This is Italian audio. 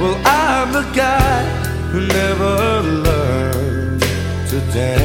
Well, I'm the guy who never learned to dance.